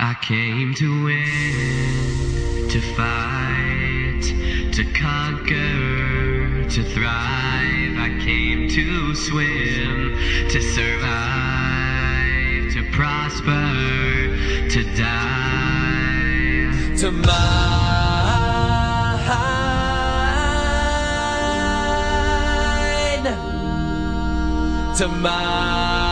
I came to win, to fight, to conquer, to thrive. I came to swim, to survive, to prosper, to die, to mine, to mine.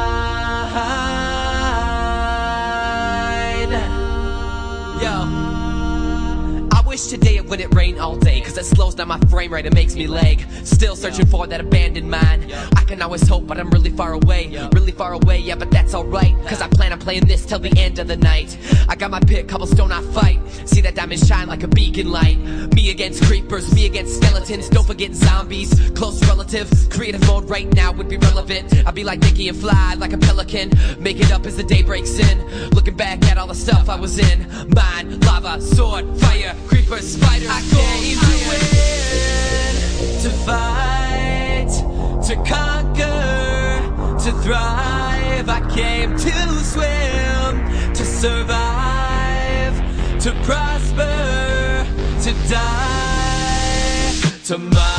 I wish today it wouldn't rain all day, cause it slows down my frame rate and makes me lag. Still searching for that abandoned mind. I can always hope, but I'm really far away. Really far away, yeah, but that's alright, cause I plan on playing this till the end of the night. I got my pick, cobblestone I fight. See that diamond shine like a beacon light. Me against creepers, me against skeletons. Don't forget zombies, close relatives. Creative mode right now would be relevant. I'd be like Nicky and fly like a pelican. Make it up as the day breaks in. Looking back at all the stuff I was in. Mine, lava, sword, fire, creepers, spiders. I came to win, to fight, to conquer, to thrive. I came to swim, to survive, to prosper, to die, to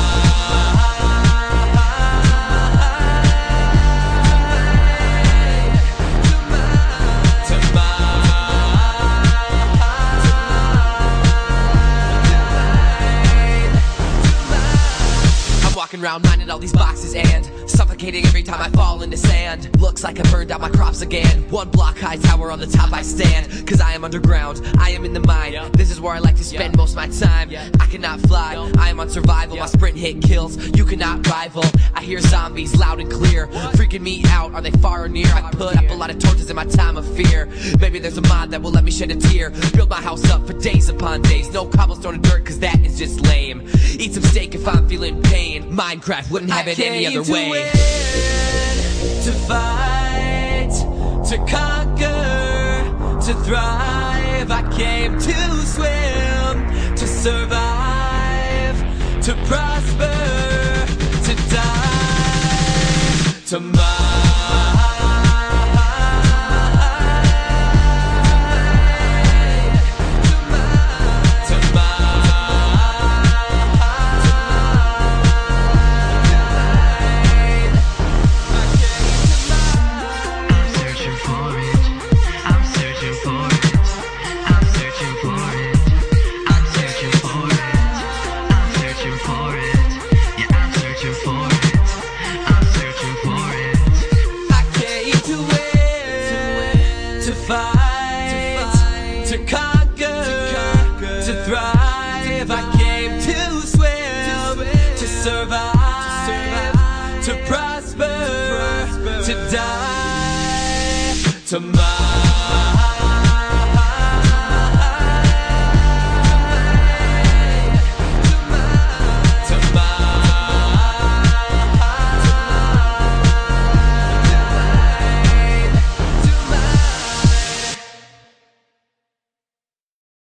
around mining all these boxes and suffocating every time I fall into sand. Looks like I burned out my crops again. One block high tower on the top I stand, cause I am underground, I am in the mine. This is where I like to spend most of my time. I cannot fly, I am on survival. My sprint hit kills, you cannot rival. I hear zombies loud and clear, freaking me out, are they far or near? I put up a lot of torches in my time of fear. Maybe there's a mod that will let me shed a tear. Build my house up for days upon days. No cobblestone and dirt, cause that is just lame. Eat some steak if I'm feeling pain. Minecraft wouldn't have it any other way. Win, to fight, to conquer, to thrive. I came to swim, to survive, to prosper, to die, to to conquer, to thrive. I came to swim, to survive, to prosper, to die, to